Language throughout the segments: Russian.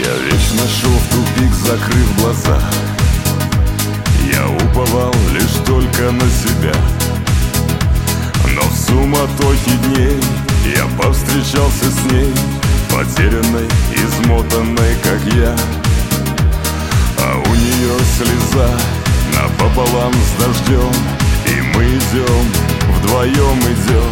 Я вечно шел в тупик, закрыв глаза. Я уповал лишь только на себя. Но в суматохе дней я повстречался с ней, потерянной, измотанной, как я. А у нее слеза напополам с дождем, и мы идем, вдвоем идем.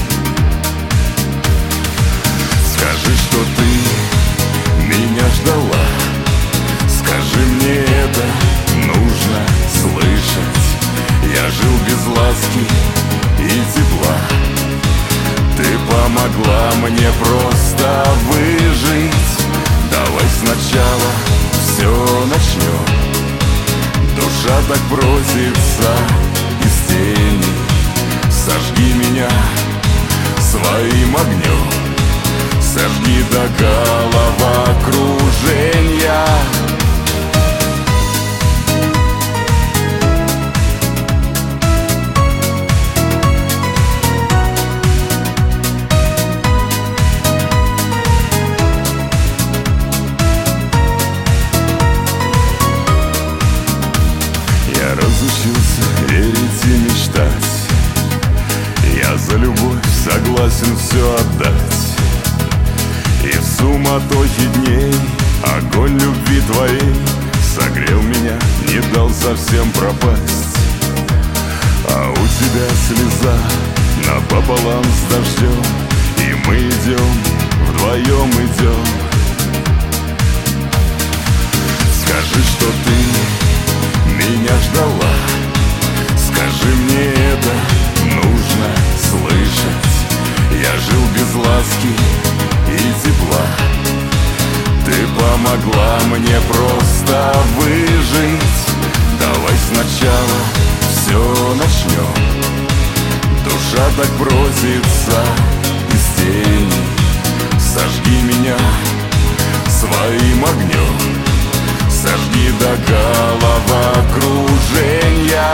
Скажи, что ты меня ждала, скажи мне, это нужно слышать. Я жил без ласки и тепла, ты помогла мне просто выжить. Давай сначала все начнем. Душа так просится из тени, сожги меня своим огнем, сожги до головокружения. Я разучился верить и мечтать. Я за любовь согласен все отдать. И в суматохе дней огонь любви твоей согрел меня, не дал совсем пропасть. А у тебя слеза напополам с дождем, и мы идем, вдвоем идем. Скажи, что ты меня ждала, скажи мне, это нужно слышать. Я жил без ласки и тепла, ты помогла мне просто выжить. Давай сначала все начнем. Душа так просится из тени, сожги меня своим огнем, сожги до головокружения.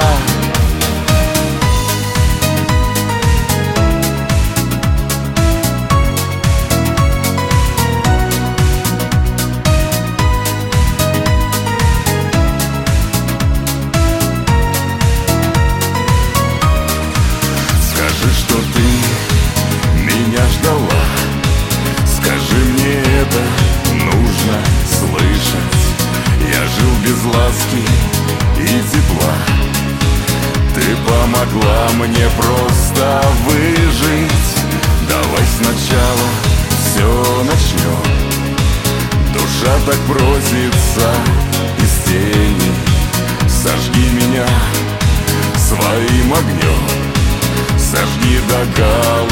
Скажи, что ты меня ждала, скажи мне, это нужно слышать. Я жил без ласки и тепла, ты помогла мне просто выжить. Давай сначала все начнем. Душа так просится из тени, сожги меня своим огнем, сожги до головы.